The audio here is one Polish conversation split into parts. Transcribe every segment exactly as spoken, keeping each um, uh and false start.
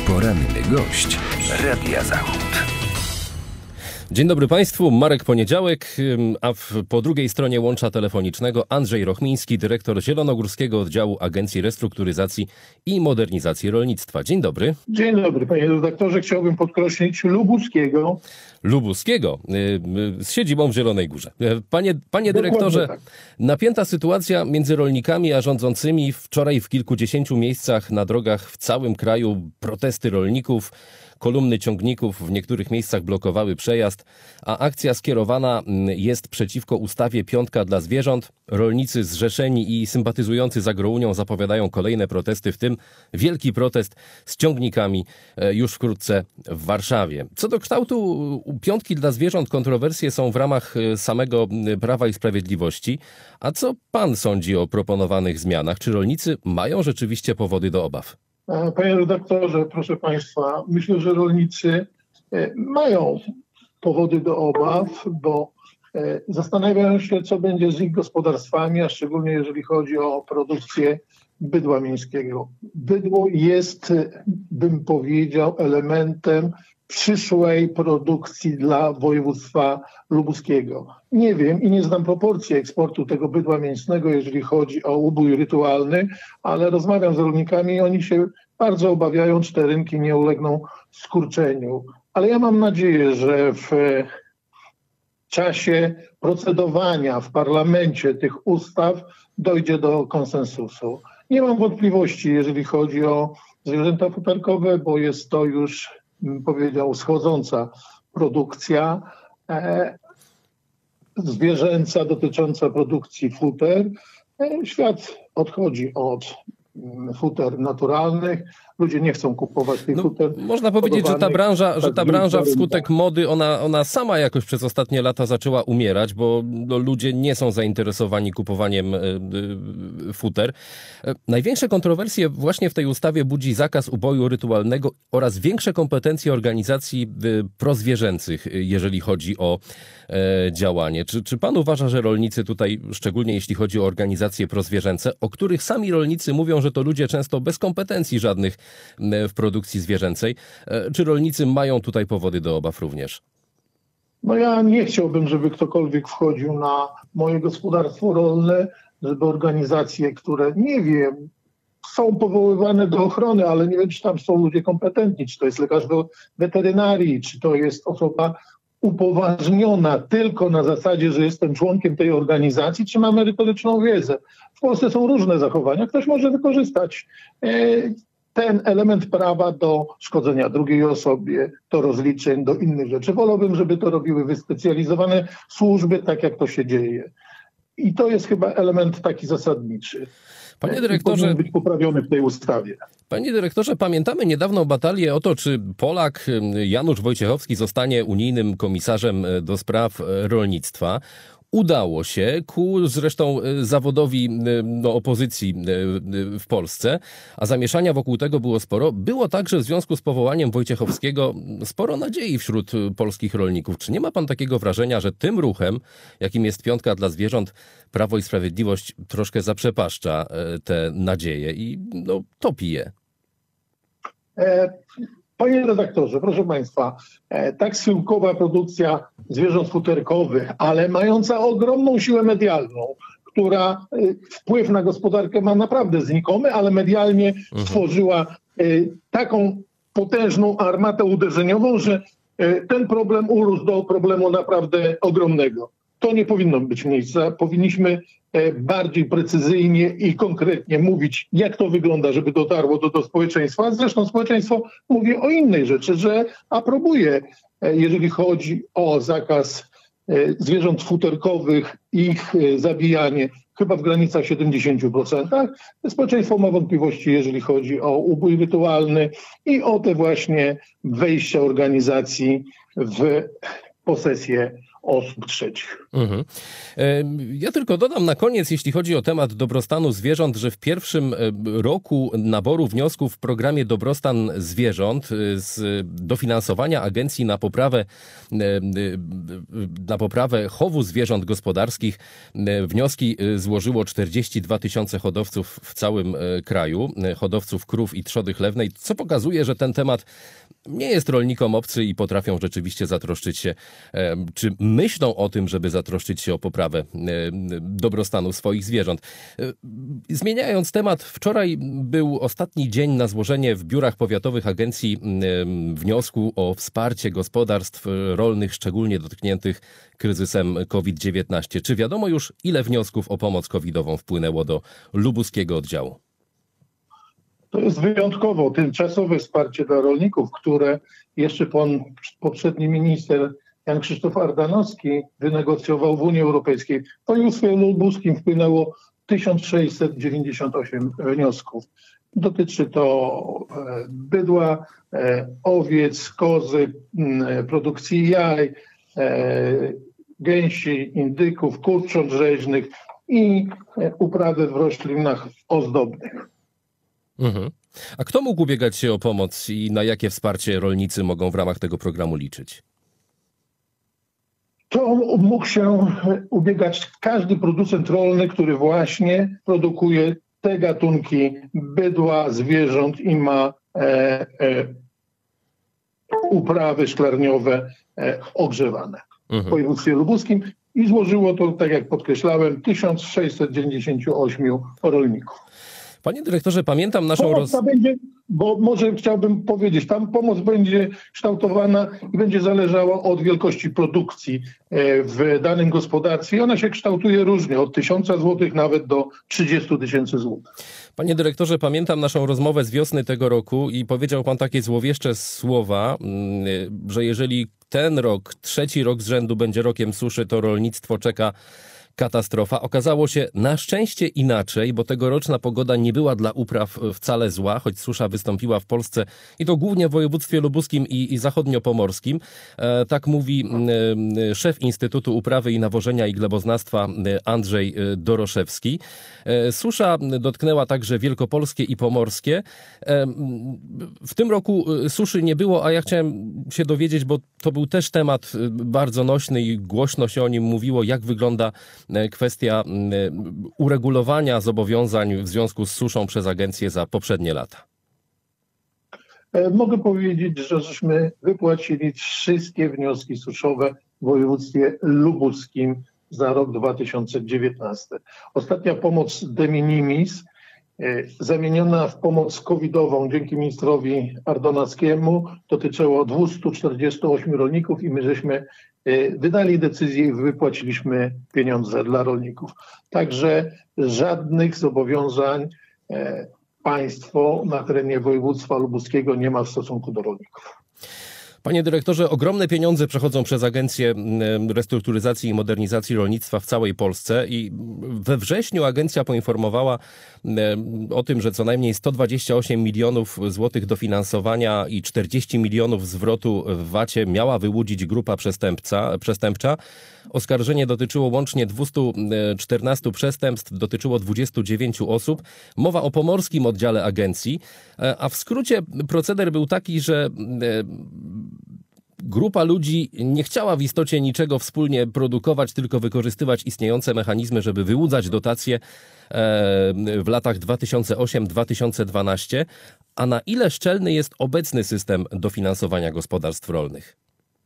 Poranny gość Radia Zachód. Dzień dobry Państwu, Marek Poniedziałek, a w, po drugiej stronie łącza telefonicznego Andrzej Rochmiński, dyrektor Zielonogórskiego Oddziału Agencji Restrukturyzacji i Modernizacji Rolnictwa. Dzień dobry. Dzień dobry, panie redaktorze. Chciałbym podkreślić Lubuskiego. Lubuskiego, z siedzibą w Zielonej Górze. Panie, panie dyrektorze, tak. Napięta sytuacja między rolnikami a rządzącymi. Wczoraj w kilkudziesięciu miejscach na drogach w całym kraju protesty rolników. Kolumny ciągników w niektórych miejscach blokowały przejazd, a akcja skierowana jest przeciwko ustawie Piątka dla zwierząt. Rolnicy zrzeszeni i sympatyzujący z Agrounią zapowiadają kolejne protesty, w tym wielki protest z ciągnikami już wkrótce w Warszawie. Co do kształtu Piątki dla zwierząt, kontrowersje są w ramach samego Prawa i Sprawiedliwości. A co pan sądzi o proponowanych zmianach? Czy rolnicy mają rzeczywiście powody do obaw? Panie redaktorze, proszę państwa, myślę, że rolnicy mają powody do obaw, bo zastanawiają się, co będzie z ich gospodarstwami, a szczególnie jeżeli chodzi o produkcję bydła mińskiego. Bydło jest, bym powiedział, elementem przyszłej produkcji dla województwa lubuskiego. Nie wiem i nie znam proporcji eksportu tego bydła mięsnego, jeżeli chodzi o ubój rytualny, ale rozmawiam z rolnikami i oni się bardzo obawiają, czy te rynki nie ulegną skurczeniu. Ale ja mam nadzieję, że w czasie procedowania w parlamencie tych ustaw dojdzie do konsensusu. Nie mam wątpliwości, jeżeli chodzi o zwierzęta futerkowe, bo jest to już, bym powiedział, schodząca produkcja e, zwierzęca dotycząca produkcji futer. E, świat odchodzi od m, futer naturalnych. Ludzie nie chcą kupować tych no, futer. Można powiedzieć, że ta branża, że ta branża wskutek mody, ona, ona sama jakoś przez ostatnie lata zaczęła umierać, bo no, ludzie nie są zainteresowani kupowaniem y, y, futer. Największe kontrowersje właśnie w tej ustawie budzi zakaz uboju rytualnego oraz większe kompetencje organizacji y, prozwierzęcych, y, jeżeli chodzi o y, działanie. Czy, czy pan uważa, że rolnicy tutaj, szczególnie jeśli chodzi o organizacje prozwierzęce, o których sami rolnicy mówią, że to ludzie często bez kompetencji żadnych w produkcji zwierzęcej. Czy rolnicy mają tutaj powody do obaw również? No ja nie chciałbym, żeby ktokolwiek wchodził na moje gospodarstwo rolne, żeby organizacje, które nie wiem, są powoływane do ochrony, ale nie wiem, czy tam są ludzie kompetentni, czy to jest lekarz weterynarii, czy to jest osoba upoważniona tylko na zasadzie, że jestem członkiem tej organizacji, czy ma merytoryczną wiedzę. W Polsce są różne zachowania. Ktoś może wykorzystać ten element prawa do szkodzenia drugiej osobie, do rozliczeń, do innych rzeczy. Wolałbym, żeby to robiły wyspecjalizowane służby, tak jak to się dzieje. I to jest chyba element taki zasadniczy. Panie dyrektorze, powinien być poprawiony w tej ustawie. Panie dyrektorze, pamiętamy niedawną batalię o to, czy Polak Janusz Wojciechowski zostanie unijnym komisarzem do spraw rolnictwa. Udało się ku zresztą zawodowi no, opozycji w Polsce, a zamieszania wokół tego było sporo. Było także w związku z powołaniem Wojciechowskiego sporo nadziei wśród polskich rolników. Czy nie ma pan takiego wrażenia, że tym ruchem, jakim jest Piątka dla zwierząt, Prawo i Sprawiedliwość troszkę zaprzepaszcza te nadzieje i no, topi je? E- Panie redaktorze, proszę państwa, tak schyłkowa produkcja zwierząt futerkowych, ale mająca ogromną siłę medialną, która wpływ na gospodarkę ma naprawdę znikomy, ale medialnie stworzyła taką potężną armatę uderzeniową, że ten problem urósł do problemu naprawdę ogromnego. To nie powinno być miejsca. Powinniśmy bardziej precyzyjnie i konkretnie mówić, jak to wygląda, żeby dotarło do, do społeczeństwa. Zresztą społeczeństwo mówi o innej rzeczy, że aprobuje, jeżeli chodzi o zakaz zwierząt futerkowych, ich zabijanie chyba w granicach siedemdziesiąt procent. Społeczeństwo ma wątpliwości, jeżeli chodzi o ubój rytualny i o te właśnie wejścia organizacji w posesję osób trzecich. Mhm. Ja tylko dodam na koniec, jeśli chodzi o temat dobrostanu zwierząt, że w pierwszym roku naboru wniosków w programie Dobrostan Zwierząt z dofinansowania Agencji na poprawę, na poprawę chowu zwierząt gospodarskich wnioski złożyło czterdzieści dwa tysiące hodowców w całym kraju, hodowców krów i trzody chlewnej, co pokazuje, że ten temat nie jest rolnikom obcy i potrafią rzeczywiście zatroszczyć się, czy myślą o tym, żeby zatroszczyć się o poprawę dobrostanu swoich zwierząt. Zmieniając temat, wczoraj był ostatni dzień na złożenie w biurach powiatowych agencji wniosku o wsparcie gospodarstw rolnych, szczególnie dotkniętych kryzysem kowid dziewiętnaście. Czy wiadomo już, ile wniosków o pomoc covidową wpłynęło do lubuskiego oddziału? To jest wyjątkowo tymczasowe wsparcie dla rolników, które jeszcze pan poprzedni minister Jan Krzysztof Ardanowski wynegocjował w Unii Europejskiej. W województwie lubuskim wpłynęło tysiąc sześćset dziewięćdziesiąt osiem wniosków. Dotyczy to bydła, owiec, kozy, produkcji jaj, gęsi, indyków, kurcząt rzeźnych i uprawy w roślinach ozdobnych. Mhm. A kto mógł ubiegać się o pomoc i na jakie wsparcie rolnicy mogą w ramach tego programu liczyć? To mógł się ubiegać każdy producent rolny, który właśnie produkuje te gatunki bydła, zwierząt i ma e, e, uprawy szklarniowe e, ogrzewane mhm. w województwie lubuskim i złożyło to, tak jak podkreślałem, tysiąc sześćset dziewięćdziesiąt osiem rolników. Panie dyrektorze, pamiętam naszą roz... będzie, bo może chciałbym powiedzieć, tam pomoc będzie kształtowana i będzie zależała od wielkości produkcji w danym gospodarstwie. Ona się kształtuje różnie, od tysiąca złotych nawet do trzydziestu tysięcy złotych. Panie dyrektorze, pamiętam naszą rozmowę z wiosny tego roku i powiedział pan takie złowieszcze słowa, że jeżeli ten rok, trzeci rok z rzędu będzie rokiem suszy, to rolnictwo czeka katastrofa. Okazało się na szczęście inaczej, bo tegoroczna pogoda nie była dla upraw wcale zła, choć susza wystąpiła w Polsce i to głównie w województwie lubuskim i, i zachodniopomorskim. E, tak mówi e, szef Instytutu Uprawy i Nawożenia i Gleboznawstwa Andrzej Doroszewski. E, susza dotknęła także wielkopolskie i pomorskie. E, w tym roku suszy nie było, a ja chciałem się dowiedzieć, bo to był też temat bardzo nośny i głośno się o nim mówiło, jak wygląda kwestia uregulowania zobowiązań w związku z suszą przez agencję za poprzednie lata. Mogę powiedzieć, że żeśmy wypłacili wszystkie wnioski suszowe w województwie lubuskim za rok dwa tysiące dziewiętnasty. Ostatnia pomoc de minimis zamieniona w pomoc covidową dzięki ministrowi Ardonackiemu dotyczyło dwieście czterdzieści osiem rolników i my żeśmy wydali decyzję i wypłaciliśmy pieniądze dla rolników. Także żadnych zobowiązań państwo na terenie województwa lubuskiego nie ma w stosunku do rolników. Panie dyrektorze, ogromne pieniądze przechodzą przez Agencję Restrukturyzacji i Modernizacji Rolnictwa w całej Polsce i we wrześniu agencja poinformowała o tym, że co najmniej sto dwadzieścia osiem milionów złotych dofinansowania i czterdzieści milionów zwrotu w vacie miała wyłudzić grupa przestępca, przestępcza. Oskarżenie dotyczyło łącznie dwieście czternaście przestępstw, dotyczyło dwudziestu dziewięciu osób. Mowa o pomorskim oddziale agencji, a w skrócie proceder był taki, że grupa ludzi nie chciała w istocie niczego wspólnie produkować, tylko wykorzystywać istniejące mechanizmy, żeby wyłudzać dotacje w latach dwa tysiące ósmym do dwa tysiące dwunastego. A na ile szczelny jest obecny system dofinansowania gospodarstw rolnych?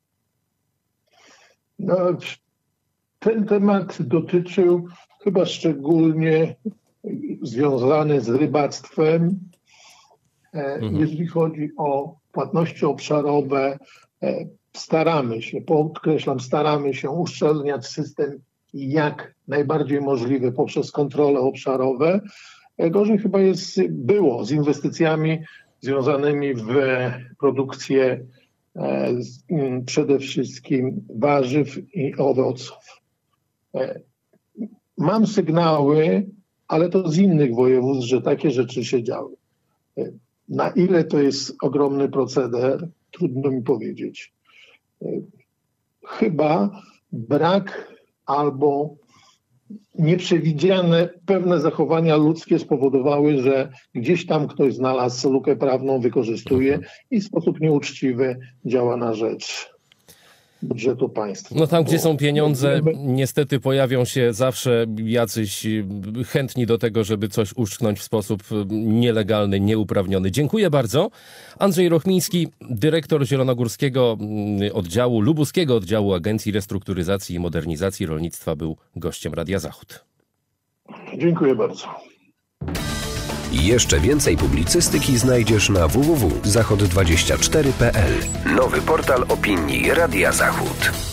No, ten temat dotyczył chyba szczególnie związany z rybactwem. Mhm. Jeżeli chodzi o płatności obszarowe, staramy się, podkreślam, staramy się uszczelniać system jak najbardziej możliwe poprzez kontrole obszarowe. Gorzej chyba jest, było z inwestycjami związanymi w produkcję przede wszystkim warzyw i owoców. Mam sygnały, ale to z innych województw, że takie rzeczy się działy. Na ile to jest ogromny proceder, trudno mi powiedzieć. Chyba brak albo nieprzewidziane pewne zachowania ludzkie spowodowały, że gdzieś tam ktoś znalazł lukę prawną, wykorzystuje i w sposób nieuczciwy działa na rzecz budżetu państwa. No tam, gdzie są pieniądze, Bo... niestety pojawią się zawsze jacyś chętni do tego, żeby coś uszczknąć w sposób nielegalny, nieuprawniony. Dziękuję bardzo. Andrzej Rochmiński, dyrektor zielonogórskiego oddziału, lubuskiego oddziału Agencji Restrukturyzacji i Modernizacji Rolnictwa, był gościem Radia Zachód. Dziękuję bardzo. Jeszcze więcej publicystyki znajdziesz na w w w kropka zachod dwadzieścia cztery kropka p l. Nowy portal opinii Radia Zachód.